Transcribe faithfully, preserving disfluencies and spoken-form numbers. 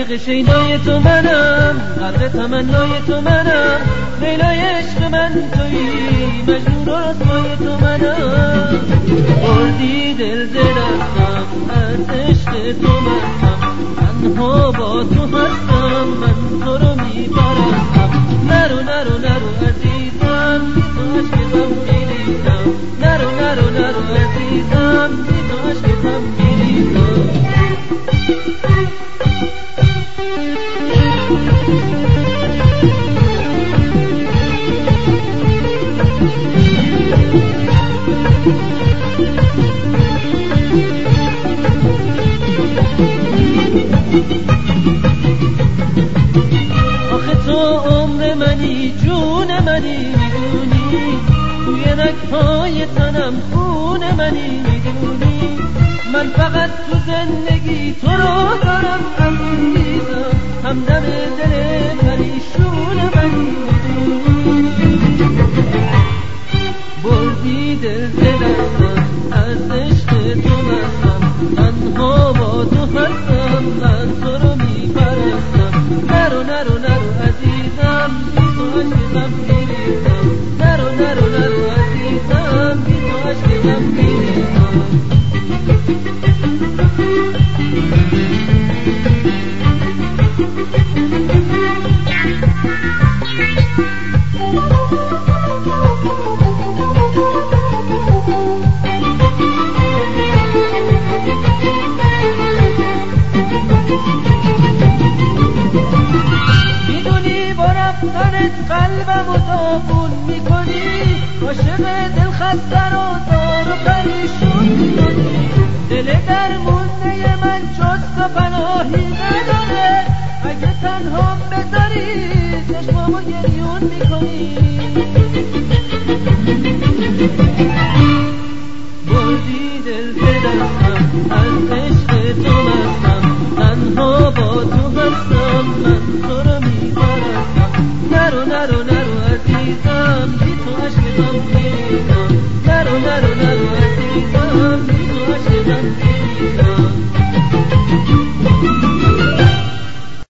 غرق شیدای تو منم، غرق تمنای تو منم، لیلای عشق من تویی، مجنون و رسوای تو منم. بردی دل ز دستم، از عشق تو منم، تنها با تو هستم، من تو رو میپرستم. نرو نرو نرو عزیزم، بی تو عشق غم میریزم. نرو نرو نرو عزیزم، بی تو عشق غم میریزم. آخه تو عمر منی، جون منی، میدونی توی رگ‌های تنم خون منی، میدونی من فقط تو زندگی تو رو دارم عزیزم، همدم دل پریشون منی، میدونی بردی دل ز دستم، از عشق تو مستم، تنها با تو هستم، من تو رو میپرستم. نرو نرو نرو عزیزم، بی تو عشق غم میریزم. نرو نرو نرو عزیزم، بی تو عشق غم میریزم. میدونی با رفتنت قلبم و داغون میکنی، عاشق دل خسته رو دار و پریشون میکنی. دل درمونده من جز تو پناهی نداره، اگه تنها بذاری چشمامو گریون میکنی. بردی دل ز دستم، از عشق تو مستم، تنها با تو هستم، من تو رو میپرستم. نرو نرو نرو عزیزم، بی تو عشق غم میریزم. نرو نرو نرو عزیزم، بی تو عشق غم میریزم.